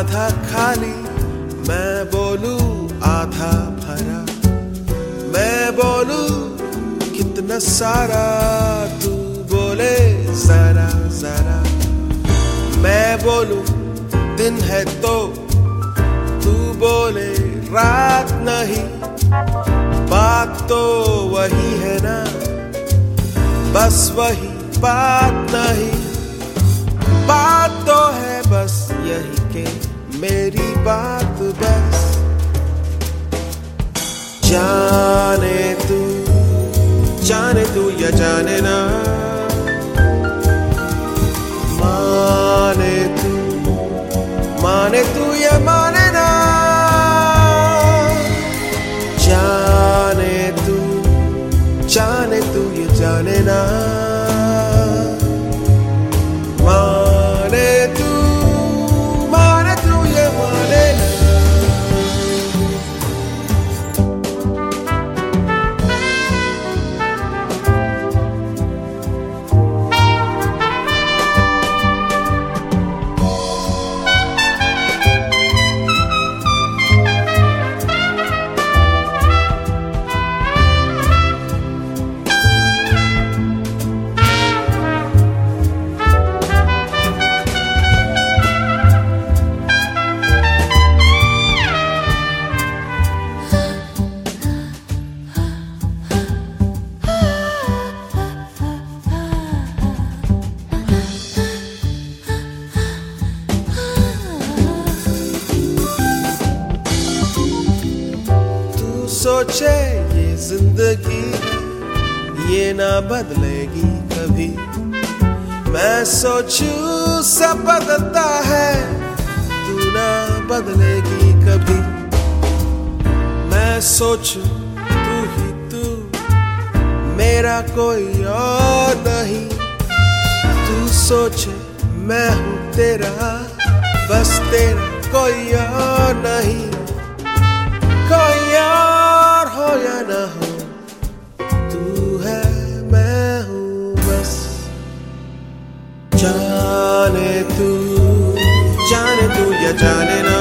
आधा खाली, मैं बोलूं आधा भरा। मैं बोलूं कितना सारा, तू बोले जरा जरा। मैं बोलूं दिन है तो तू बोले रात नहीं। बात तो वही है ना, बस वही बात नहीं। बात तो है बस यही के मेरी बात बस। जाने तू या जाने ना, माने तू या माने ना। जाने तू या जाने ना, माने तू या माने ना। सोचे ये जिंदगी ये ना बदलेगी कभी। मैं सोचूं सब बदलता है, तू ना बदलेगी कभी। मैं सोचूं तू ही तू, मेरा कोई और नहीं। तू सोचे मैं हूँ तेरा, बस तेरा कोई और नहीं। कोई और हो या ना हो, तू है मैं हूँ बस। जाने तू या जाने ना,